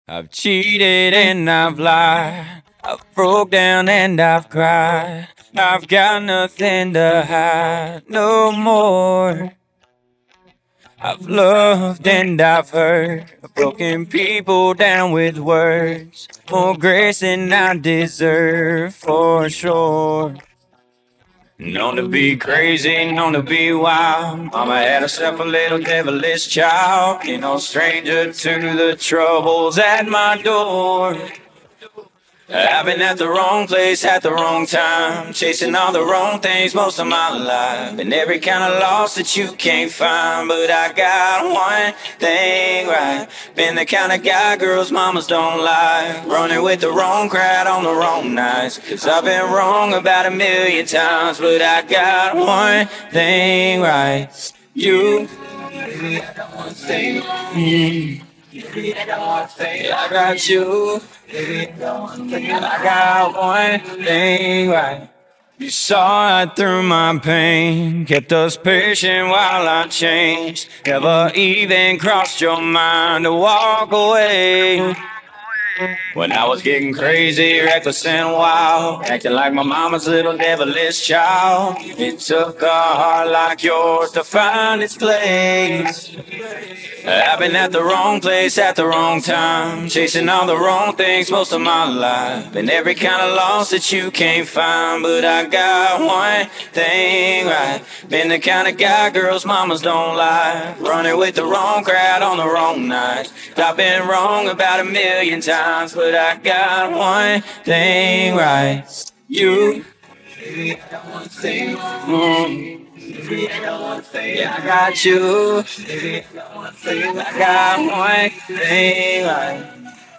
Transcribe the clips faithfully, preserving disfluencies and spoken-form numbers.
I've cheated and I've lied. I've broke down and I've cried. I've got nothing to hide no more. I've loved and I've hurt, broken people down with words. More grace than I deserve, for sure. Known to be crazy, known to be wild. Mama had herself a little devilish child. Ain't no stranger to the troubles at my door. I've been at the wrong place at the wrong time, chasing all the wrong things most of my life. Been every kind of loss that you can't find, but I got one thing right. Been the kind of guy girls mamas don't like, running with the wrong crowd on the wrong nights. Cause I've been wrong about a million times, but I got one thing right. You I got one thing. Mm. I got one thing. I got you. I got one thing right. You saw right through my pain, kept us patient while I changed. Never even crossed your mind to walk away. When I was getting crazy, reckless and wild, acting like my mama's little devilish child. It took a heart like yours to find its place. I've been at the wrong place at the wrong time, chasing all the wrong things most of my life. Been every kind of loss that you can't find, but I got one thing right. Been the kind of guy girls mamas don't like, running with the wrong crowd on the wrong night. I've been wrong about a million times, but I got one thing right. You I got one thing. Mm. I got one thing. I got you. I got one thing. I got one thing right.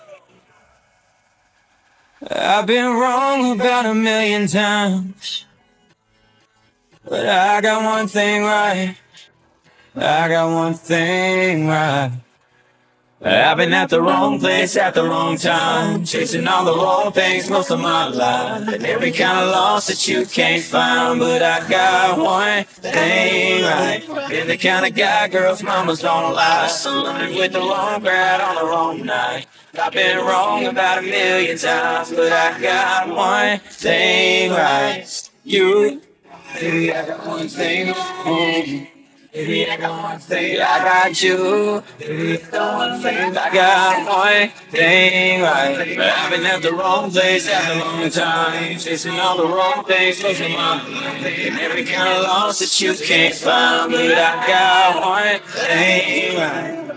I've been wrong about a million times, but I got one thing right. I got one thing right. I've been at the wrong place at the wrong time, chasing all the wrong things most of my life. And every kind of loss that you can't find, but I got one thing right. Been the kind of guy girls mamas don't like, running with the wrong crowd on the wrong night. I've been wrong about a million times, but I got one thing right. You, baby, I got one thing. Mm. Baby, I got one thing, I got you. Baby, I got one thing, I got one thing right. But I've been at the wrong place at the wrong time, chasing all the wrong things most of my life. And every kind of loss that you can't find, but I got one thing right.